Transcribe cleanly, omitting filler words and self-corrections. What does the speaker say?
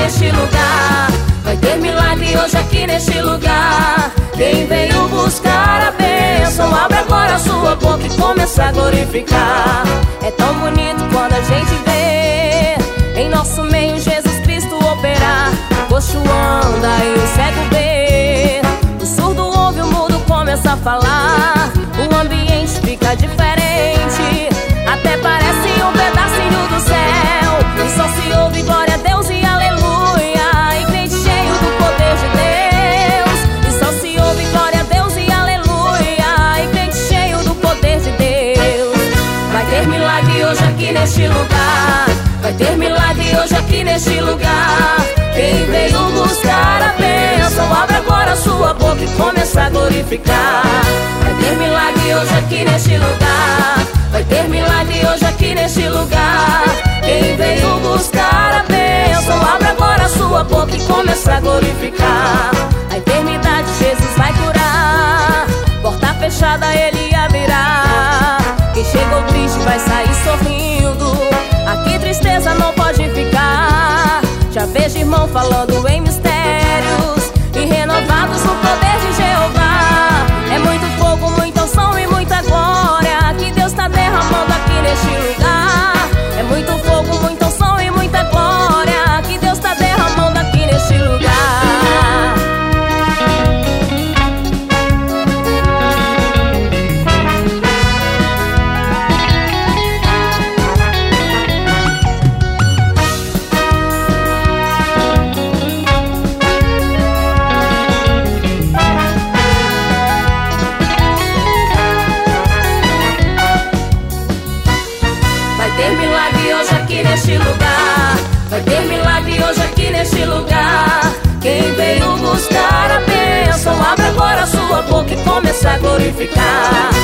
neste lugar. Vai ter milagre hoje aqui neste lugar. Quem veio buscar a bênção, abra agora a sua boca e começa a glorificar. É tão bonito quando a gente vê em nosso meio Jesus Cristo operar. O coxo anda e o cego vê, o surdo ouve, o mudo começa a falar. O ambiente fica diferente, até parece um pedacinho do céu. E só se ouve glória a Deus e aleluia, e crente cheio do poder de Deus. E só se ouve glória a Deus e aleluia, e crente cheio do poder de Deus. Vai ter milagre hoje aqui neste lugar. Vai ter milagre hoje aqui neste lugar. Quem veio buscar a bênção, abra agora a sua boca e começa a glorificar. Vai ter milagre hoje aqui neste lugar. Vai ter milagre hoje aqui neste lugar. Quem veio buscar a bênção, abra agora a sua boca e começa a glorificar. A enfermidade Jesus vai curar, porta fechada Ele abrirá. Quem chegou triste vai sair sorrindo, aqui tristeza não pode ficar. Já vejo irmão falando em mistérios e renovados no poder de Jeová. É muito fogo, muita unção e muita glória que Deus tá derramando aqui neste lugar. É muito fogo, muita unção e muita glória que Deus tá derramando aqui neste lugar. Neste lugar, vai ter milagre hoje aqui neste lugar. Quem veio buscar a bênção, abra agora a sua boca e começa a glorificar.